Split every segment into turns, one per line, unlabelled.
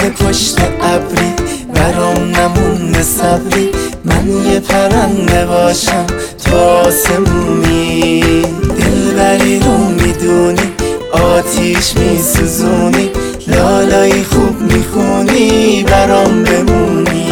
پشت ابری برام نمونه صبری، من یه پرنده باشم تو آسمونی. دلبری رو میدونی آتیش میسوزونی، لالایی خوب میخونی برام بمونی.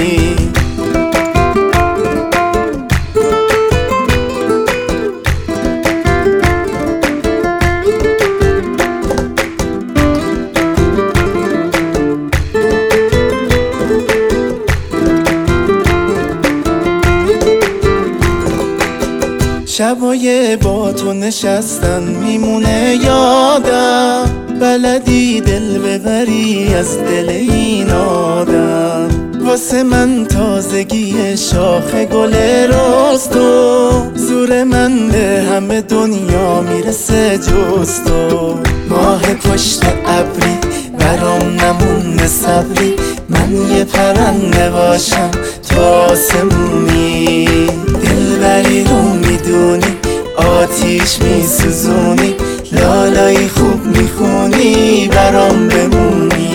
شبای با تو نشستن میمونه یادم، بلدی دل ببری از دل این آدم. واسه من تازگی شاخ گل رستو، زور من به همه دنیا میرسه جز تو. ماه پشت ابری برام نمونه صبری، من یه پرنده باشم تو آسمونی. دلبری رو میدونی آتیش میسوزونی، لالایی خوب میخونی برام بمونی.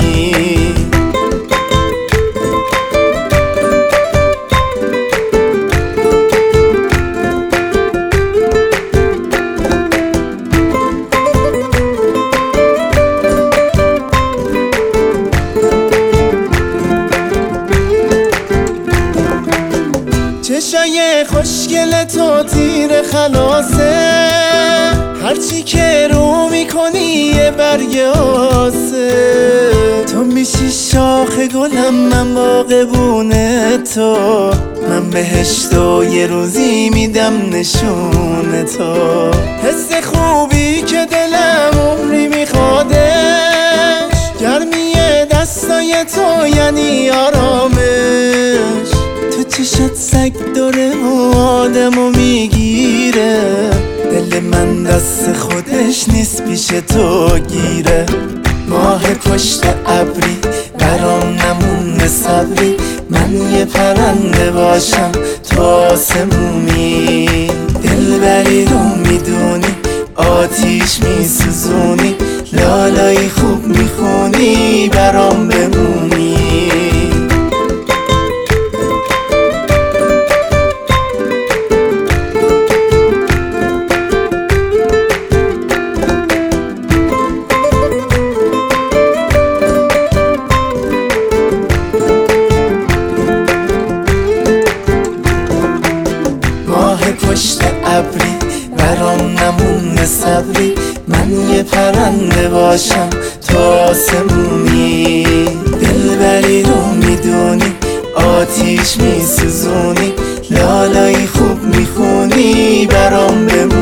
چشای خوشگل تو تیر خلاصه، هرچی که رو میکنی یه برگ آسه. تو میشی شاخ گلم من باغبونه تو، من بهشتو یه روزی میدم نشون تو. حس خوبی که دلم عمری میخوادش، گرمی دستای تو یعنی آرامش. تو چشت سگ داره و آدمو میگیره، دل من دست خودش نیست پیش تو گیره. ماه پشت ابری برام نمونه صبری، من یه پرنده باشم تو آسمونی. دلبری رو میدونی آتیش میسوزونی، لالایی خوب میخونی برام بمونی. پشت ابری برام نمونه صبری، من یه پرنده باشم تو آسمونی. دلبری رو میدونی آتیش میسوزونی، لالایی خوب میخونی برام بمونی.